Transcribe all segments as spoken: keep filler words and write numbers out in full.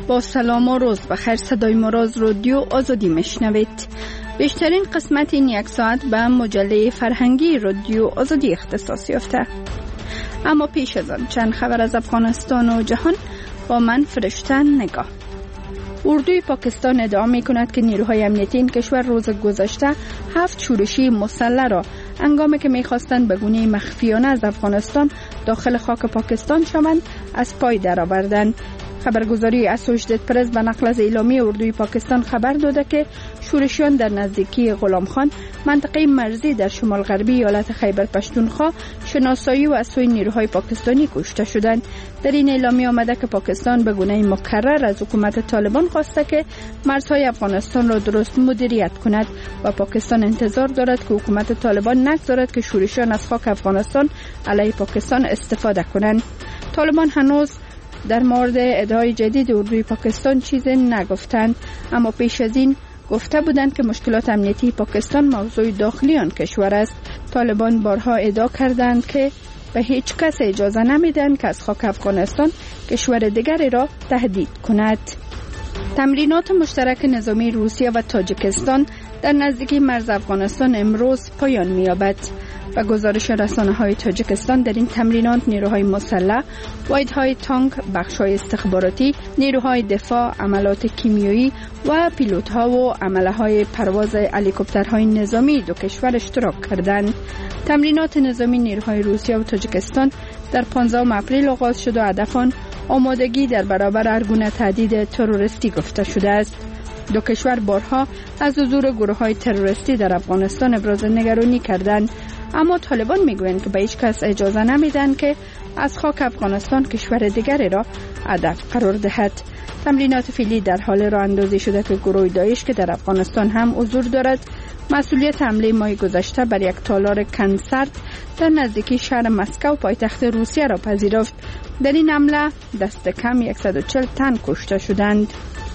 با سلام و روز بخیر، صدای مراز رادیو آزادی میشنوید. بیشترین قسمت این یک ساعت به مجله فرهنگی رادیو آزادی اختصاص یافته. اما پیش از آن چند خبر از افغانستان و جهان با من فرشته نگاه. اردوی پاکستان ادعا می کند که نیروهای امنیتی این کشور روز گذشته هفت شورشی مسلح را هنگامی که می خواستند به گونه مخفیانه از افغانستان داخل خاک پاکستان شوند از پای درآوردند. خبرگزاری اسوشیتد پرس به نقل از اعلامیه اردوی پاکستان خبر داده که شورشیان در نزدیکی غلام خان منطقه مرزی در شمال غربی ایالت خیبر پشتونخوا شناسایی و از سوی نیروهای پاکستانی کشته شدند. در این اعلامیه آمده که پاکستان به گونه مکرر از حکومت طالبان خواسته که مرزهای افغانستان را درست مدیریت کند و پاکستان انتظار دارد که حکومت طالبان نگذارد که شورشیان از خاک افغانستان علیه پاکستان استفاده کنند. طالبان هنوز در مورد ادعای جدید اردوی پاکستان چیزی نگفتند، اما پیش از این گفته بودند که مشکلات امنیتی پاکستان موضوع داخلی آن کشور است. طالبان بارها ادعا کردند که به هیچ کس اجازه نمیدن که از خاک افغانستان کشور دیگری را تهدید کند. تمرینات مشترک نظامی روسیه و تاجیکستان در نزدیکی مرز افغانستان امروز پایان می‌یابد. و گزارش رسانه‌های تاجیکستان در این تمرینات نیروهای مسلح، واحدهای تانک، بخش‌های استخباراتی، نیروهای دفاع، عملات کیمیایی و پیلوت‌ها و عمله‌های پرواز هلیکوپترهای نظامی دو کشور اشتراک کردند. تمرینات نظامی نیروهای روسیه و تاجیکستان در پانزدهم اپریل آغاز شد و هدف آن آمادگی در برابر هر گونه تهدید تروریستی گفته شده است. دو کشور بارها از حضور گروه‌های تروریستی در افغانستان ابراز نگرانی کردند، اما طالبان میگویند که به هیچ کس اجازه نمیدن که از خاک افغانستان کشور دیگری را هدف قرار دهد. تمرینات فعلی در حال راه اندازی شده که گروه داعش که در افغانستان هم حضور دارد مسئولیت حمله ماه گذشته بر یک تالار کنسرت در نزدیکی شهر مسکو پایتخت روسیه را پذیرفت. در این حمله دست کم صد و چهل تن کشته شدند.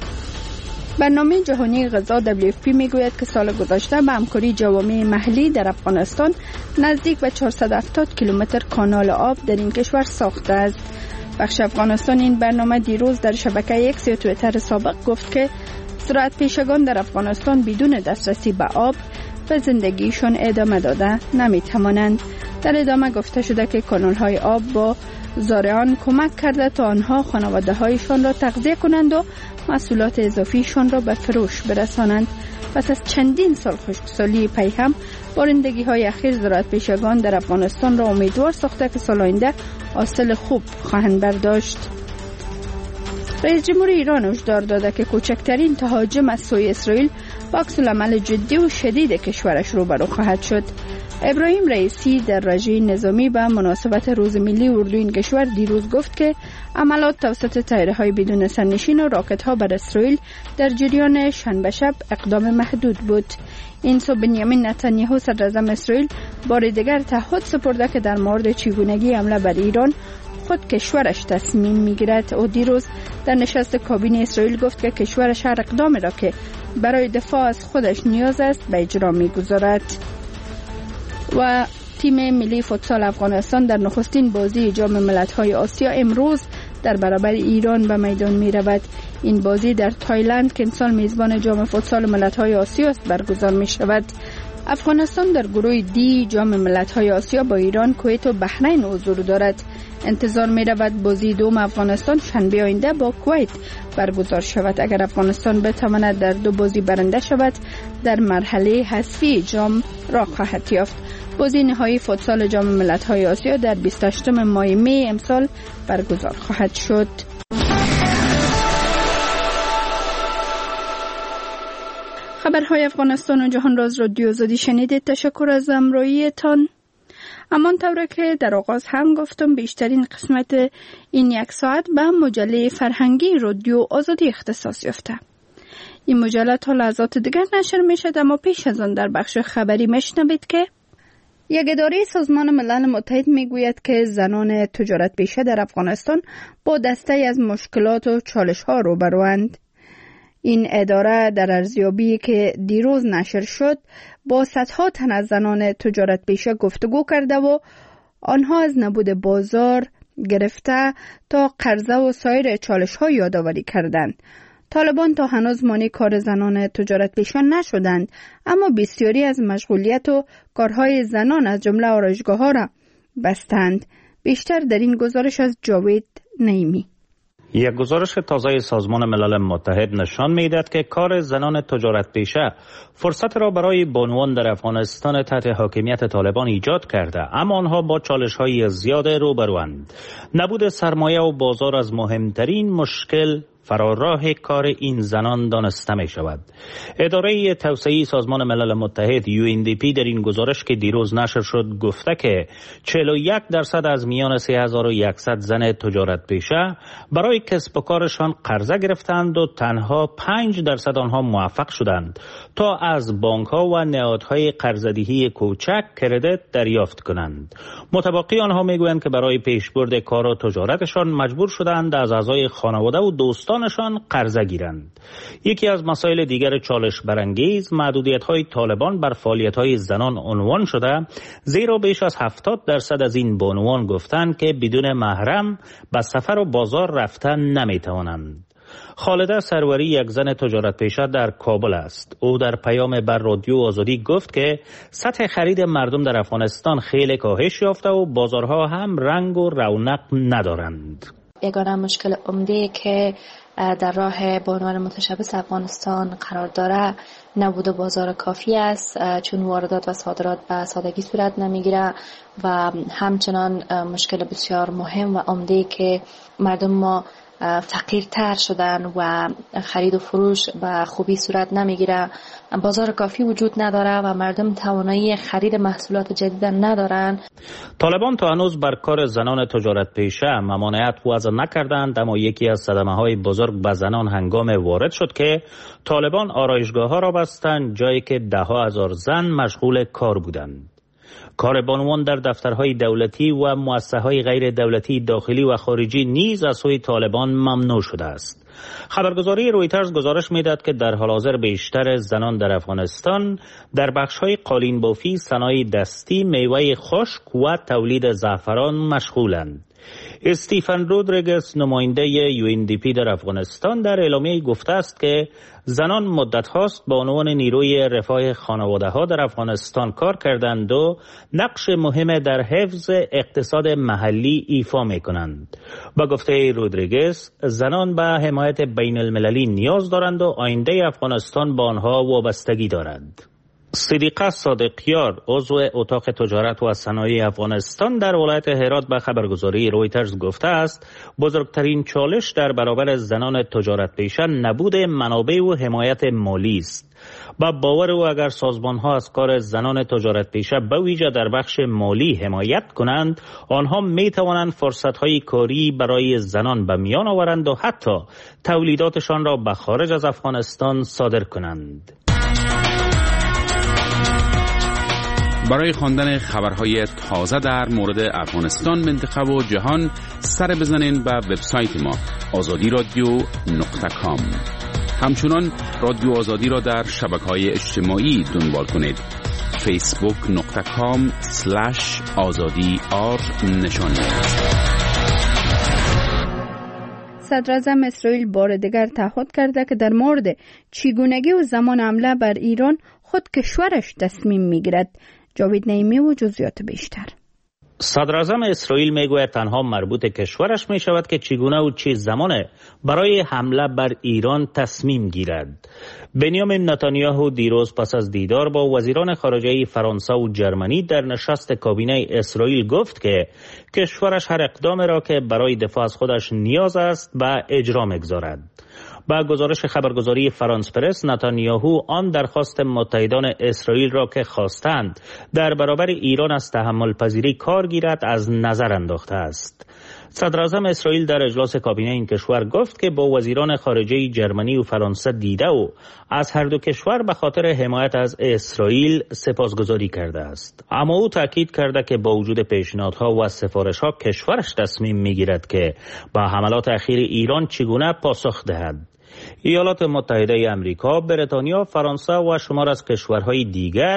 برنامه جهانی غذا دبلیو اف پی میگوید که سال گذشته به همکاری جوامع محلی در افغانستان نزدیک به چهارصد و هفتاد کیلومتر کانال آب در این کشور ساخته است. بخش افغانستان این برنامه دیروز در شبکه ایکس یا توییتر سابق گفت که زراعت پیشگان در افغانستان بدون دسترسی به آب به زندگیشان ادامه داده نمیتوانند. در ادامه گفته شده که کانال‌های آب با زارعان کمک کرده تا آنها خانواده‌هایشان را تغذیه کنند و محصولات اضافیشان را به فروش برسانند. پس از چندین سال خشکسالی پی هم بارندگی‌های اخیر زراعت پیشگان در افغانستان را امیدوار ساخته که سال آینده حاصل خوب خواهند برداشت. رئیس جمهور ایران هشدار داده که کوچکترین تهاجم از سوی اسرائیل با عکس‌العمل جدی و شدید کشورش روبرو خواهد شد. ابراهیم رئیسی در رژه نظامی به مناسبت روز ملی اردو این کشور دیروز گفت که عملات توسط طیاره‌های بدون سرنشین و راکت‌ها بر اسرائیل در جریان شنبه شب اقدام محدود بود. این صبح بنیامین نتانیاهو صدراعظم اسرائیل بار دیگر تعهد سپرده که در مورد چگونگی حمله بر ایران خود کشورش تصمیم میگیرد. او دیروز در نشست کابینه اسرائیل گفت که کشورش هر اقدامی را که برای دفاع از خودش نیاز است به اجرا میگذارد. و تیم ملی فوتسال افغانستان در نخستین بازی جام ملت‌های آسیا امروز در برابر ایران به میدان می رود. این بازی در تایلند که امسال میزبان جام فوتسال ملت‌های آسیا است برگزار می شود. افغانستان در گروه دی جام ملت‌های آسیا با ایران، کویت و بحرین حضور دارد. انتظار می رود بازی دوم افغانستان شنبه آینده با کویت برگزار شود. اگر افغانستان بتواند در دو بازی برنده شود در مرحله حذفی جام راه خواهد یافت. بازی نهایی فوتسال جام ملت‌های آسیا در بیست و هشتم ماه می امسال برگزار خواهد شد. خبرهای افغانستان و جهان راز رادیو آزادی شنیدید. تشکر از همراهیتان. همان طوره که در آغاز هم گفتم بیشترین قسمت این یک ساعت به مجله فرهنگی رادیو آزادی اختصاص یافته. این مجله تا لحظات دیگر نشر می شد، اما پیش از آن در بخش خبری میشنوید که یک اداره سازمان ملل متحد میگوید که زنان تجارت پیشه در افغانستان با دسته از مشکلات و چالش ها روبروند. این اداره در ارزیابی که دیروز نشر شد با صدها تن از زنان تجارت پیشه گفتگو کرده و آنها از نبود بازار، گرفته تا قرضه و سایر چالش ها یادآوری کردند. طالبان تا هنوز مانع کار زنان تجارت پیشه نشدند، اما بسیاری از مشغولیت و کارهای زنان از جمله آرایشگاه ها را بستند. بیشتر در این گزارش از جاوید نعیمی. یک گزارش تازه سازمان ملل متحد نشان می‌دهد که کار زنان تجارت پیشه فرصت را برای بانوان در افغانستان تحت حاکمیت طالبان ایجاد کرده، اما آنها با چالش‌های زیاد روبروند. نبود سرمایه و بازار از مهمترین مشکل فراراه کار این زنان دانسته می شود. اداره توسعه سازمان ملل متحد یو ان دی پی در این گزارش که دیروز نشر شد گفته که چهل و یک درصد از میان سه هزار و صد زن تجارت پیشه برای کسب و کارشان قرضه گرفتند و تنها پنج درصد آنها موفق شدند تا از بانک ها و نهادهای قرضه‌دهی کوچک کردیت دریافت کنند. متبقی آنها میگویند که برای پیشبرد کار و تجارتشان مجبور شدند از اعضای خانواده و دوستان نشان قرضه گیرند. یکی از مسائل دیگر چالش برانگیز محدودیت‌های طالبان بر فعالیت‌های زنان عنوان شده، زیرا بیش از هفتاد درصد از این بانوان گفتند که بدون محرم به سفر و بازار رفتن نمی‌توانند. خالده سروری یک زن تجارت پیشه در کابل است. او در پیام بر رادیو آزادی گفت که سطح خرید مردم در افغانستان خیلی کاهش یافته و بازارها هم رنگ و رونق ندارند. یگانه مشکل عمده که در راه بانوان متشبث افغانستان قرار داره نبود بازار کافی است، چون واردات و صادرات به سادگی صورت نمیگیره و همچنان مشکل بسیار مهم و عمده که مردم ما فقیرتر شدن و خرید و فروش به خوبی صورت نمیگیره. بازار کافی وجود نداره و مردم توانایی خرید محصولات جدید ندارن. طالبان تا هنوز بر کار زنان تجارت پیشه ممانعت وضع نکردند، اما یکی از صدمه های بزرگ به زنان هنگام وارد شد که طالبان آرایشگاه ها را بستند، جایی که ده ها هزار زن مشغول کار بودند. کار بانوان در دفترهای دولتی و مؤسسه‌های غیر دولتی داخلی و خارجی نیز از سوی طالبان ممنوع شده است. خبرگزاری رویترز گزارش می‌دهد که در حال حاضر بیشتر زنان در افغانستان در بخش‌های قالین بافی، صنایع دستی، میوه خشک و تولید زعفران مشغولند. استیفن رودریگز نماینده یو ان دی پی در افغانستان در اعلامیه گفته است که زنان مدت هاست به عنوان نیروی رفاه خانواده ها در افغانستان کار کردند و نقش مهم در حفظ اقتصاد محلی ایفا می کنند. با گفته رودریگز زنان به حمایت بین المللی نیاز دارند و آینده افغانستان با آنها وابستگی دارد. صدیقه صادقیار عضو اتاق تجارت و صنایع افغانستان در ولایت هرات به خبرگزاری رویترز گفته است بزرگترین چالش در برابر زنان تجارت پیشه نبود منابع و حمایت مالی است. با باور او اگر سازمان ها از کار زنان تجارت پیشه به ویژه در بخش مالی حمایت کنند، آنها می توانند فرصت های کاری برای زنان به میان آورند و حتی تولیداتشان را به خارج از افغانستان صادر کنند. برای خواندن خبرهای تازه در مورد افغانستان، منطقه و جهان سر بزنین به وبسایت ما آزادی رادیو نقطه کام. همچنان رادیو آزادی را در شبکه‌های اجتماعی دنبال کنید. فیسبوک نقطه کام سلش آزادی آر نشان صدر اعظم اسرائیل بار دیگر تعهد کرده که در مورد چگونگی و زمان حمله بر ایران خود کشورش تصمیم میگیرد. جاوید نعیمی و جزئیات بیشتر. صدر اعظم اسرائیل میگوید تنها مربوط کشورش می شود که چگونه و چه زمان برای حمله بر ایران تصمیم گیرد. بنیامین نتانیاهو دیروز پس از دیدار با وزیران خارجه فرانسه و جرمنی در نشست کابینه اسرائیل گفت که کشورش هر اقدام را که برای دفاع از خودش نیاز است به اجرا میگذارد. با گزارش خبرگزاری فرانس پرس، نتانیاهو آن درخواست متحدان اسرائیل را که خواستند در برابر ایران از تحمل پذیری کار گیرد از نظر انداخته است. صدر اعظم اسرائیل در اجلاس کابینه این کشور گفت که با وزیران خارجه جرمنی و فرانسه دیده و از هر دو کشور به خاطر حمایت از اسرائیل سپاسگزاری کرده است. اما او تاکید کرده که با وجود پیشنهادها و سفارشها کشورش تصمیم میگیرد که با حملات اخیر ایران چگونه پاسخ دهد. ایالات متحده امریکا، بریتانیا، فرانسه و شمار از کشورهای دیگر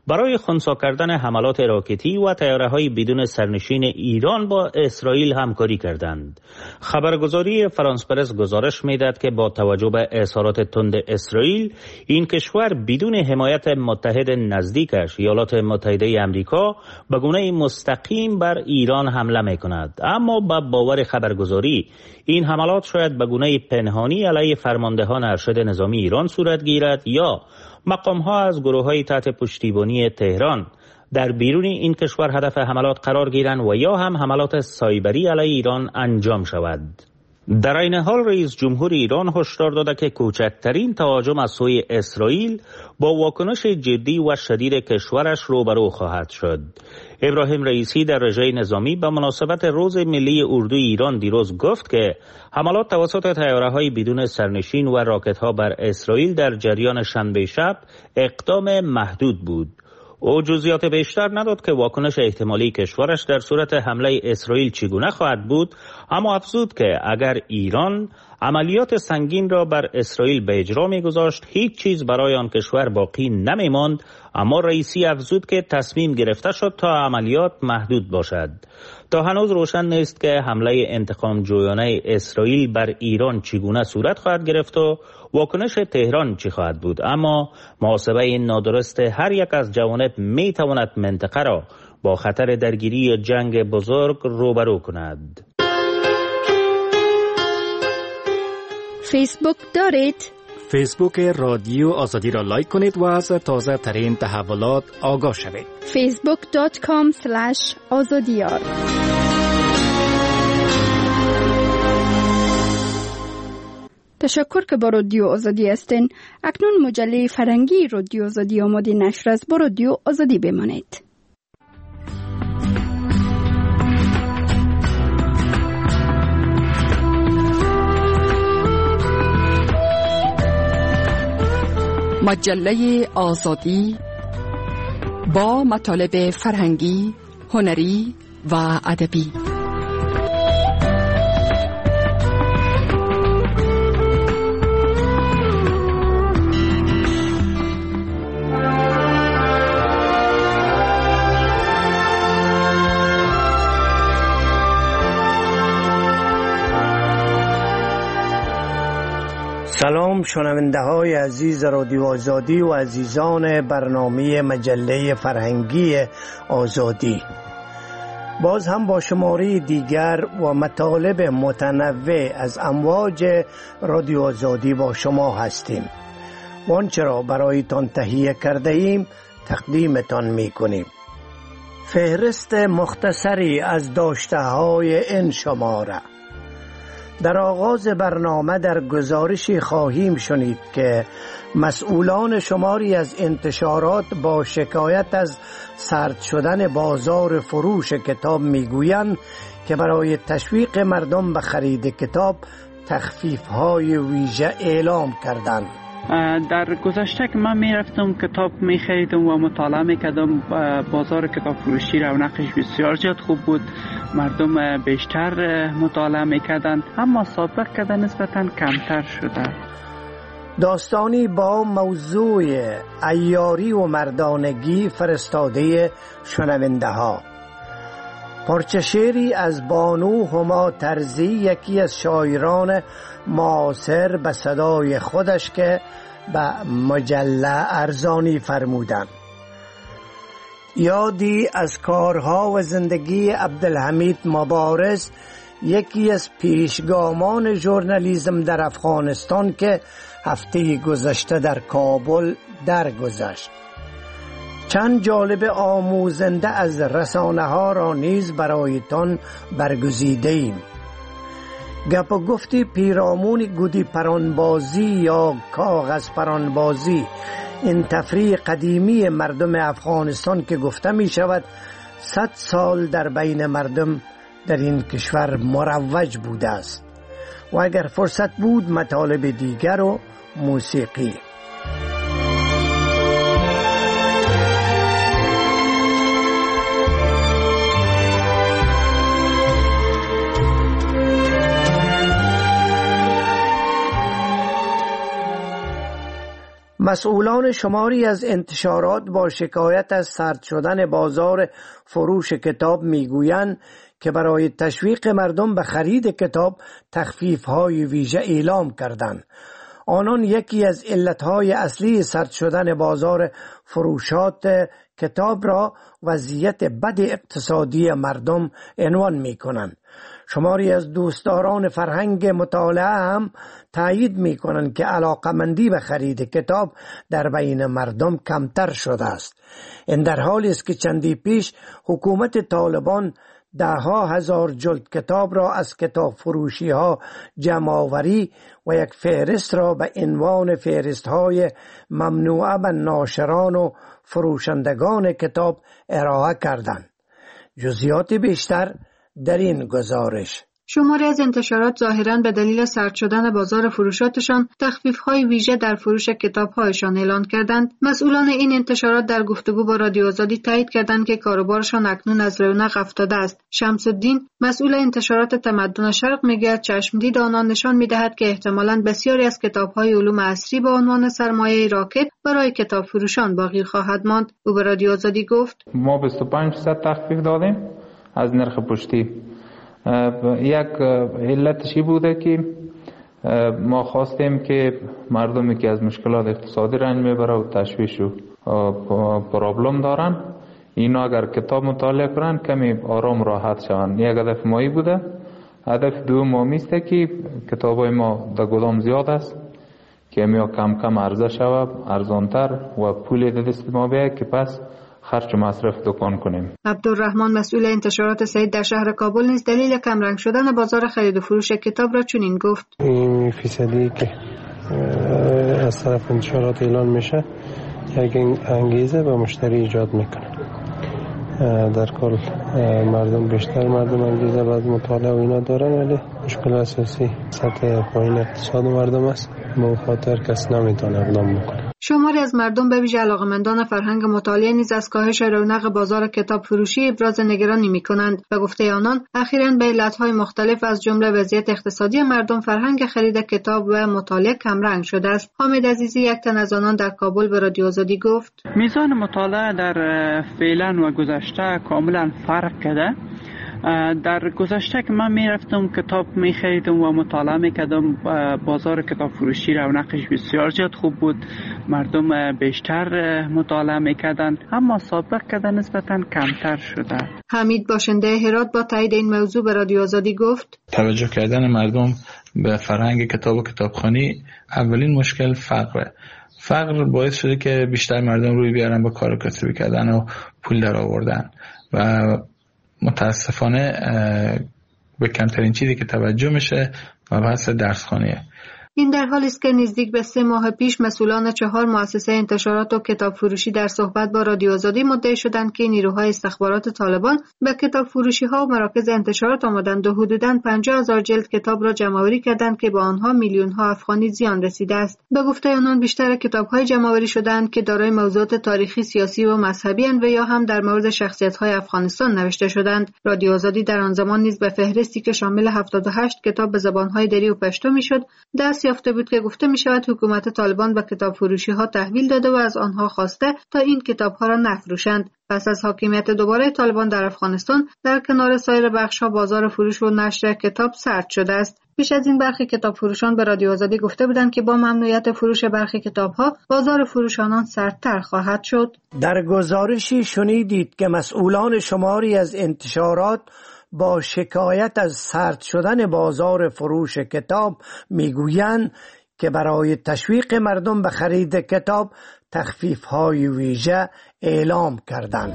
برای خنثی کردن حملات راکتی و طیاره‌های بدون سرنشین ایران با اسرائیل همکاری کردند. خبرگزاری فرانس پرس گزارش می‌دهد که با توجه به اظهارات تند اسرائیل، این کشور بدون حمایت متحد نزدیکش ایالات متحده آمریکا به گونه مستقیم بر ایران حمله می‌کند. اما با باور خبرگزاری این حملات شاید به گونه پنهانی علیه فرماندهان ارشد نظامی ایران صورت گیرد یا مقام‌ها از گروه‌های تحت پشتیبانی تهران در بیرون این کشور هدف حملات قرار گیرند و یا هم حملات سایبری علیه ایران انجام شود. در این حال رئیس جمهور ایران هشدار داده که کوچکترین تهاجم از سوی اسرائیل با واکنش جدی و شدید کشورش روبرو خواهد شد. ابراهیم رئیسی در رژه نظامی به مناسبت روز ملی اردوی ایران دیروز گفت که حملات توسط طیاره‌های بدون سرنشین و راکت‌ها بر اسرائیل در جریان شنبه شب اقدام محدود بود. او جزئیات بیشتر نداد که واکنش احتمالی کشورش در صورت حمله اسرائیل چگونه خواهد بود، اما افزود که اگر ایران عملیات سنگین را بر اسرائیل به اجرا می‌گذاشت هیچ چیز برای آن کشور باقی نمی‌ماند. اما رئیسی افزود که تصمیم گرفته شد تا عملیات محدود باشد. تا هنوز روشن نیست که حمله انتقام جویانه اسرائیل بر ایران چگونه صورت خواهد گرفت و واکنش تهران چی خواهد بود، اما محاسبه این نادرست هر یک از جوانب می تواند منطقه را با خطر درگیری یا جنگ بزرگ روبرو کند. فیسبوک دارید؟ فیسبوک رادیو آزادی را لایک کنید و از تازه ترین تحولات آگاه شوید. فیسبوک دات کام اسلش آزادیار. تشکر که با رادیو آزادی هستین. اکنون مجله فرهنگی رادیو آزادی آماده نشر است. با رادیو آزادی بمانید. مجله آزادی با مطالب فرهنگی، هنری و ادبی. سلام شنونده های عزیز رادیو آزادی و عزیزان برنامه مجله فرهنگی آزادی. باز هم با شماره دیگر و مطالب متنوع از امواج رادیو آزادی با شما هستیم. وانچه را برایتان تهیه کرده ایم تقدیمتان می کنیم. فهرست مختصری از داشته های این شماره. در آغاز برنامه در گزارشی خواهیم شنید که مسئولان شماری از انتشارات با شکایت از سرد شدن بازار فروش کتاب میگویند که برای تشویق مردم به خرید کتاب تخفیف‌های ویژه اعلام کردند. در گذشته که من میرفتم کتاب میخریدم و مطالعه میکردم، بازار کتاب فروشی رونقش بسیار زیاد خوب بود، مردم بیشتر مطالعه میکردن، اما سابق که نسبتا کمتر شده. داستانی با موضوع عیاری و مردانگی فرستاده شنونده ها. پارچه شعری از بانو هما ترزی، یکی از شاعران معاصر، به صدای خودش که به مجله ارزانی فرمودند. یادی از کارها و زندگی عبدالحمید مبارز، یکی از پیشگامان ژورنالیسم در افغانستان که هفته گذشته در کابل درگذشت. چند جالب آموزنده از رسانه ها را نیز برایتان برگزیده ایم. گپ و گفتی پیرامون گودی پرانبازی یا کاغذ پرانبازی، این تفریح قدیمی مردم افغانستان که گفته می شود صد سال در بین مردم در این کشور مروج بوده است. و اگر فرصت بود مطالب دیگر و موسیقی. مسئولان شماری از انتشارات با شکایت از سرد شدن بازار فروش کتاب میگویند که برای تشویق مردم به خرید کتاب تخفیف‌های ویژه اعلام کردند. آنان یکی از علتهای اصلی سرد شدن بازار فروشات کتاب را وضعیت بد اقتصادی مردم عنوان می کنند. شماری از دوستداران فرهنگ مطالعه هم تایید می کنند که علاقمندی به خرید کتاب در بین مردم کمتر شده است. این در حالی است که چندی پیش حکومت طالبان ده ها هزار جلد کتاب را از کتاب فروشی ها جمع آوری و یک فهرست را به عنوان فهرست های ممنوعه به ناشران و فروشندگان کتاب ارائه کردند. جزئیات بیشتر در این گزارش. شماری از انتشارات ظاهراً به دلیل سرد شدن بازار فروشاتشان تخفیف‌های ویژه در فروش کتاب‌هایشان اعلان کردند. مسئولان این انتشارات در گفتگو با رادیو آزادی تایید کردند که کاروبارشان اکنون از رونق افتاده است. شمس الدین، مسئول انتشارات تمدن شرق، میگوید چشمدید آنان نشان می‌دهد که احتمالاً بسیاری از کتاب‌های علوم عصری به عنوان سرمایه راکد برای کتاب فروشان باقی خواهد ماند. او به رادیو آزادی گفت: ما بیست و پنج درصد تخفیف دادیم از نرخ پشتی. یک علتشی بوده که ما خواستیم که مردمی که از مشکلات اقتصادی رنج میبره و تشویش و پرابلم دارن، اینا اگر کتاب مطالعه کنن کمی آرام راحت شون. یک هدف مایی بوده. هدف دوم است که کتابای ما در گدام زیاد است که می کم کم عرضه شود، ارزانتر و پول در دست ما بیاید که پس خرج مصرف دکان کنیم. عبدالرحمن، مسئول انتشارات سعید در شهر کابل، نیز دلیل کمرنگ شدن بازار خرید و فروش کتاب را چنین گفت: این فیصدی که از طرف انتشارات اعلان میشه یک انگیزه به مشتری ایجاد میکنه. در کل مردم بیشتر مردم انگیزه بعد مطالعه و اینا دارن، ولی مشکل اساسی سطح پایین اقتصاد مردم است. به خاطر کس نمیتونه اقدام بکنه. شماری از مردم به ویژه علاقه‌مندان فرهنگ مطالعه نیز از کاهش رونق بازار کتاب فروشی ابراز نگرانی می‌کنند. به گفته آنان، اخیراً به علت‌های مختلف از جمله وضعیت اقتصادی مردم فرهنگ خرید کتاب و مطالعه کمرنگ شده است. حامد عزیزی، یک تن از آنان، در کابل به رادیو آزادی گفت: میزان مطالعه در فعلا و گذشته کاملا فرق کرده. در گذشته که من میرفتم کتاب میخریدم و مطالعه میکردم، بازار کتاب فروشی رونقش بسیار زیاد خوب بود، مردم بیشتر مطالعه میکردن، اما سابق کده نسبتا کمتر شده. حمید باشنده هرات با تایید این موضوع به رادیو آزادی گفت: توجه کردن مردم به فرهنگ کتاب و کتابخوانی اولین مشکل فقره. فقر باعث شده که بیشتر مردم روی بیارن با کار کسبی کردن و پول در آوردن و متاسفانه به کمترین چیزی که توجه میشه و بحث درسخوانیه. این در حالی است که نزدیک به سه ماه پیش مسئولان چهار مؤسسه انتشارات و کتاب فروشی در صحبت با رادیو آزادی مدعی شدند که نیروهای استخبارات طالبان به کتاب فروشی ها و مراکز انتشارات آمدند و حدوداً پنجاه هزار جلد کتاب را جمع‌آوری کردند که با آنها میلیون ها افغانی زیان رسیده است. به گفته آنان، بیشتر کتاب های جمع‌آوری شدند که دارای موضوعات تاریخی، سیاسی و مذهبی اند و یا هم در مورد شخصیت های افغانستان نوشته شدند. رادیو آزادی در آن زمان نیز به فهرستی که شامل هفتاد و هشت کتاب به زبان های دری و پشتو میشد دست یافته بود که گفته می شود حکومت طالبان به کتاب فروشی ها تحویل داده و از آنها خواسته تا این کتاب ها را نفروشند. پس از حاکمیت دوباره طالبان در افغانستان، در کنار سایر بخش ها بازار فروش و نشر کتاب سرد شده است. پیش از این برخی کتاب فروشان به رادیو آزادی گفته بودند که با ممنوعیت فروش برخی کتاب ها بازار فروش آنان سردتر خواهد شد. در گزارشی شنیدید که مسئولان شماری از انتشارات با شکایت از سرد شدن بازار فروش کتاب میگویند که برای تشویق مردم به خرید کتاب تخفیف‌های ویژه اعلام کردند.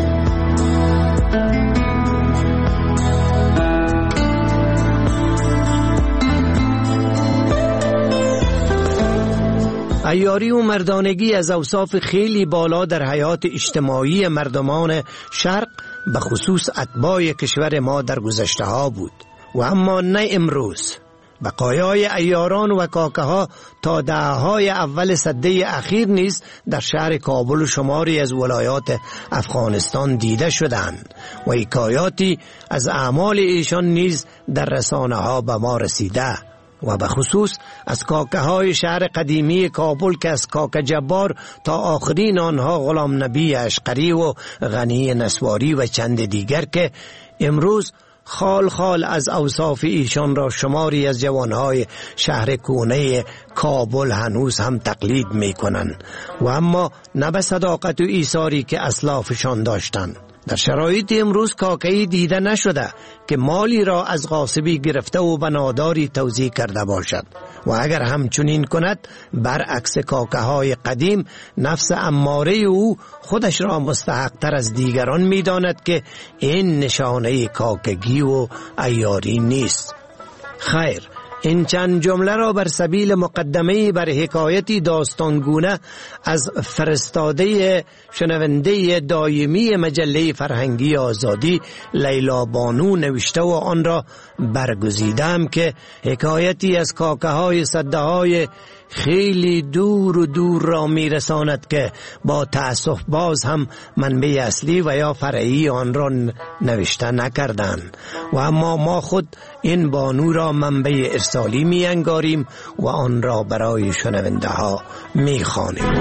عیاری و مردانگی از اوصاف خیلی بالا در حیات اجتماعی مردمان شرق به خصوص اتباع کشور ما در گذشته ها بود و اما نه امروز. بقایای عیاران و کاکه ها تا دهه‌های اول سده اخیر نیز در شهر کابل و شماری از ولایات افغانستان دیده شدند و حکایاتی از اعمال ایشان نیز در رسانه ها به ما رسیده. و به خصوص از کاکه های شهر قدیمی کابل که از کاکه جبار تا آخرین آنها غلام نبی اشقری و غنی نسواری و چند دیگر که امروز خال خال از اوصاف ایشان را شماری از جوانهای شهر کونه کابل هنوز هم تقلید می کنند و اما نه به صداقت و ایثاری که اسلافشان داشتند. در شرایط امروز کاکه‌ای دیده نشده که مالی را از غاصبی گرفته و به ناداری توزیع کرده باشد و اگر همچنین کند برعکس کاکه های قدیم نفس اماره او خودش را مستحق تر از دیگران می داند که این نشانه کاکگی و عیاری نیست. خیر، این چند جمله را بر سبیل مقدمه بر حکایتی داستانگونه از فرستاده شنونده دایمی مجله فرهنگی آزادی لیلا بانو نوشته و آن را برگزیدم که حکایتی از کاکه های صده های خیلی دور و دور را میرساند که با تأسف باز هم منبع اصلی و یا فرعی آن را نوشته نکردند و اما ما خود این بانو را منبع ارسالی می انگاریم و آن را برای شنونده ها می خوانیم.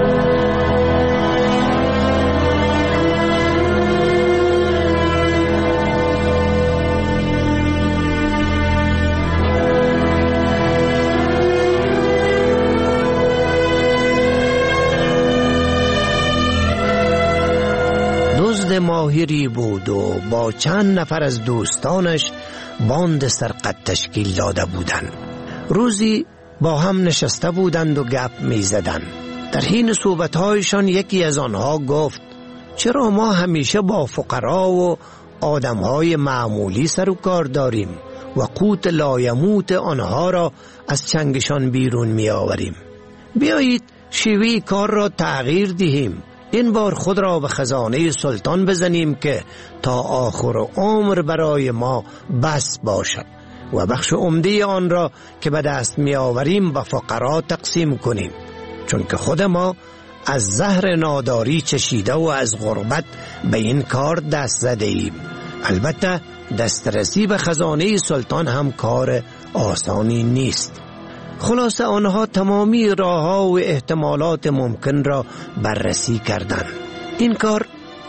ماهری بود و با چند نفر از دوستانش باند سرقت تشکیل داده بودند. روزی با هم نشسته بودند و گپ می زدند. در حین صحبت‌هایشان یکی از آنها گفت چرا ما همیشه با فقرا و آدم‌های معمولی سر و کار داریم و قوت لایموت آنها را از چنگشان بیرون می آوریم؟ بیایید شیوه کار را تغییر دهیم. این بار خود را به خزانه سلطان بزنیم که تا آخر عمر برای ما بس باشد و بخش عمده آن را که به دست می آوریم به فقرا تقسیم کنیم، چون که خود ما از زهر ناداری چشیده و از غربت به این کار دست زده ایم. البته دسترسی به خزانه سلطان هم کار آسانی نیست. خلاصه آنها تمامی راه‌ها و احتمالات ممکن را بررسی کردند. این کار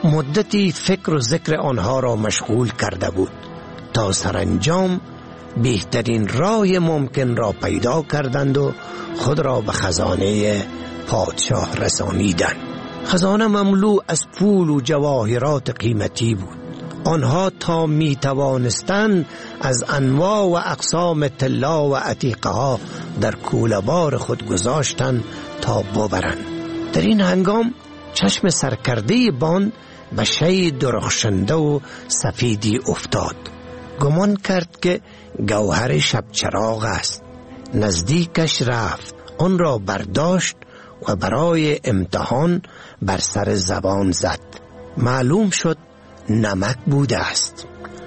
مدتی فکر و ذکر آنها را مشغول کرده بود تا سرانجام بهترین راه ممکن را پیدا کردند و خود را به خزانه پادشاه رسانیدند. خزانه مملو از پول و جواهرات قیمتی بود. آنها تا می توانستند از انواع و اقسام طلا و عتیقه ها در کوله‌بار خود گذاشتند تا ببرند. در این هنگام چشم سرکرده باند به شی درخشنده و سفیدی افتاد. گمان کرد که گوهر شب چراغ است. نزدیکش رفت، آن را برداشت و برای امتحان بر سر زبان زد. معلوم شد نمک بوده است.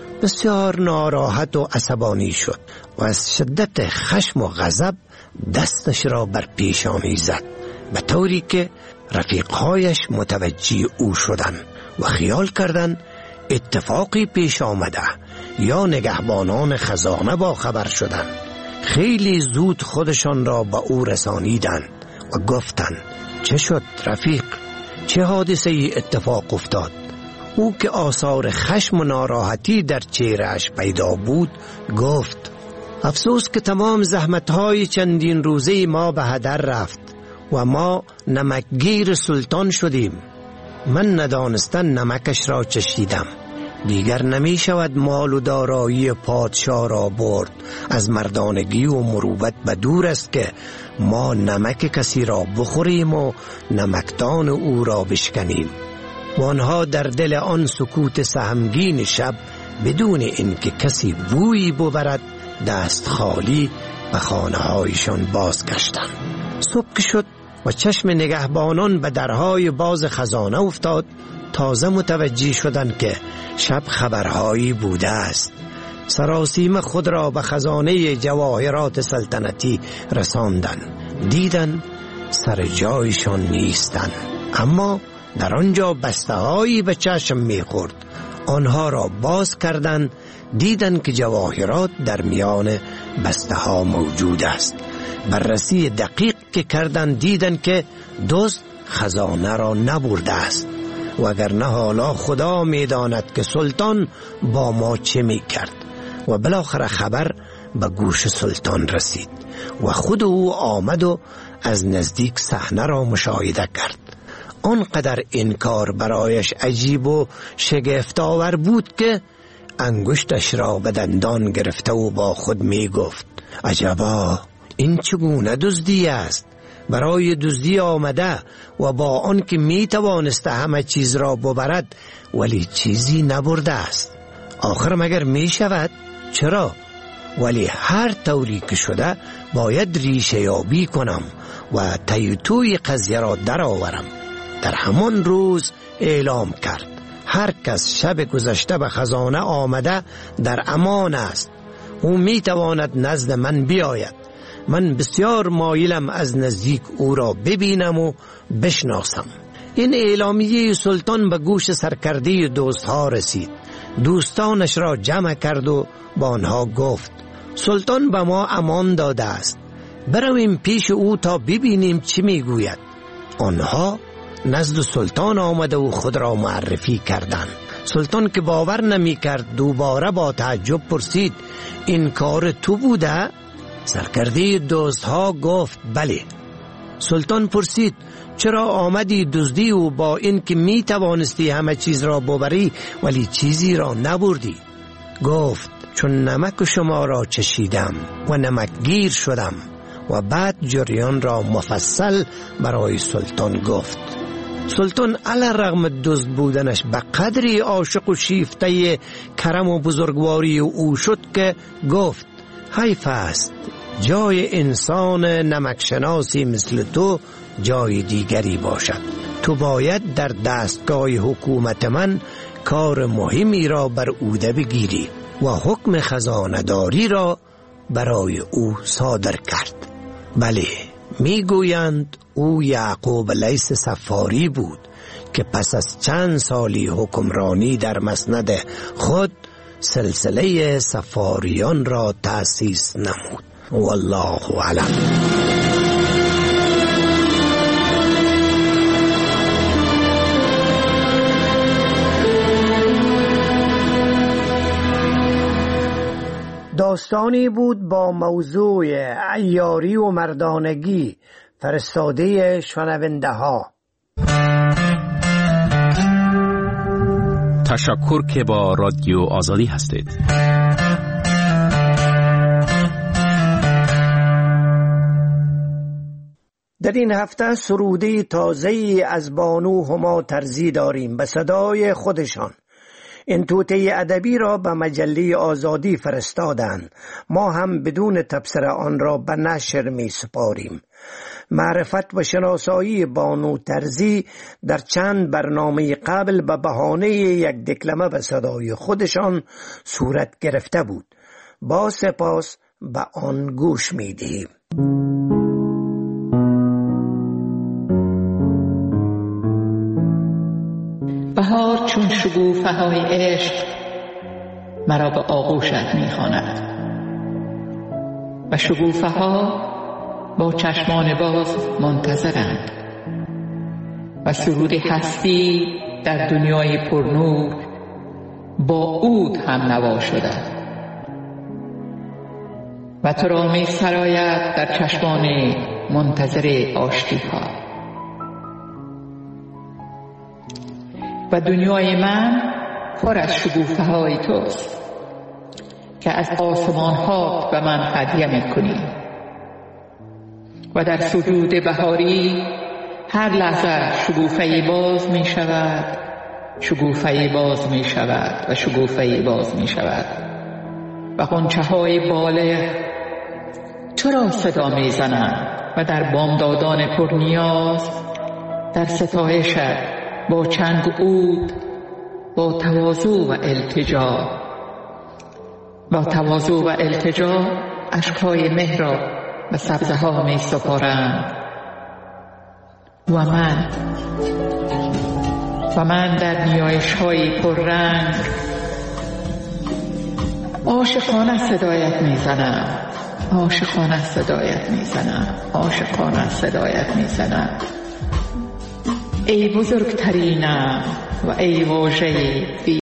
بسیار ناراحت و عصبانی شد و از شدت خشم و غضب دستش را بر پیشانی زد، به طوری که رفیقهایش متوجه او شدند و خیال کردند اتفاقی پیش آمده یا نگهبانان خزانه با خبر شدند. خیلی زود خودشان را به او رسانیدند و گفتند چه شد رفیق؟ چه حادثه ای اتفاق افتاد؟ او که آثار خشم و ناراحتی در چهرهش پیدا بود گفت افسوس که تمام زحمتهای چندین روزه ما به هدر رفت و ما نمکگیر سلطان شدیم. من ندانستن نمکش را چشیدم. دیگر نمی شود مال و دارایی پادشاه را برد. از مردانگی و مروت به دور است که ما نمک کسی را بخوریم و نمکدان او را بشکنیم. و آنها در دل آن سکوت سهمگین شب بدون اینکه کسی بویی ببرد دست خالی به خانه هایشان بازگشتند. صبح شد و چشم نگهبانان به درهای باز خزانه افتاد. تازه متوجه شدند که شب خبرهایی بوده است. سراسیم خود را به خزانه جواهرات سلطنتی رساندند. دیدند سر جایشان نیستند، اما در آنجا بسته‌هایی به چشم می‌خورد. آنها را باز کردند، دیدند که جواهرات در میان بسته ها موجود است. بررسی دقیق که کردند دیدند که دزد خزانه را نبرده است، وگرنه حالا خدا می داند که سلطان با ما چه می کرد. و بالاخره خبر به گوش سلطان رسید و خود او آمد و از نزدیک صحنه را مشاهده کرد. آنقدر این کار برایش عجیب و شگفت‌آور بود که انگشتش را به دندان گرفته و با خود می گفت عجبا، این چگونه دزدی است؟ برای دزدی آمده و با آن که می توانسته همه چیز را ببرد ولی چیزی نبرده است. آخر مگر می شود؟ چرا؟ ولی هر طوری که شده باید ریشه یابی کنم و تیتوی قضیه را در آورم. در همان روز اعلام کرد هر کس شب گذشته به خزانه آمده در امان است. او می تواند نزد من بیاید. من بسیار مایلم از نزدیک او را ببینم و بشناسم. این اعلامیه سلطان به گوش سرکرده دوستها رسید. دوستانش را جمع کرد و با آنها گفت سلطان به ما امان داده است، برویم پیش او تا ببینیم چی میگوید. آنها نزد سلطان آمده و خود را معرفی کردند. سلطان که باور نمی کرد دوباره با تعجب پرسید این کار تو بوده؟ سرکرده دوستها گفت بله. سلطان پرسید چرا آمدی دزدی و با این که می توانستی همه چیز را ببری ولی چیزی را نبردی؟ گفت چون نمک شما را چشیدم و نمکگیر شدم. و بعد جریان را مفصل برای سلطان گفت. سلطان علی رغم دزد بودنش به قدری عاشق و شیفته کرم و بزرگواری او شد که گفت حیف است جای انسان نمکشناسی مثل تو جای دیگری باشد. تو باید در دستگاه حکومت من کار مهمی را بر عهده بگیری و حکم خزانه‌داری را برای او صادر کرد. بله، میگویند او یعقوب لیث صفاری بود که پس از چند سالی حکمرانی در مسند خود سلسله صفاریان را تأسیس نمود. والله اعلم. داستانی بود با موضوع عیاری و مردانگی فرستاده شنونده ها. تشکر که با رادیو آزادی هستید. در این هفته سروده تازه‌ای از بانو هما ترزی داریم به صدای خودشان. این توطئه ادبی را به مجله آزادی فرستادند. ما هم بدون تبصره آن را به نشر می سپاریم. معرفت و شناسایی بانو ترزی در چند برنامه قبل به بهانه یک دکلمه به صدای خودشان صورت گرفته بود. با سپاس به آن گوش می دهیم. بهار چون شگوفه های عشق مرا به آغوشت می خواند و شگوفه ها با چشمان باز منتظرند و سرود هستی در دنیای پرنور با عود هم نوا شده و تو را می سراید در چشمان منتظر آشتی ها. و دنیای من پر از شگوفه های توست که از آسمان ها به من هدیه می کنی و در سجود بهاری هر لحظه شگوفه باز می شود، شگوفه باز می شود و شگوفه باز می شود و غنچه های بالغ تو را صدا می زنند و در بامدادان پر نیاز در ستایشت با چنگ عود با تواضع و التجا با تواضع و التجا اشک‌های مهر را به سبزه ها می سپارند و من و من در نیایش های پررنگ عاشقانه صدایت می زنم عاشقانه صدایت میزنم، عاشقانه صدایت میزنم. ای بزرگترینم و ای واژه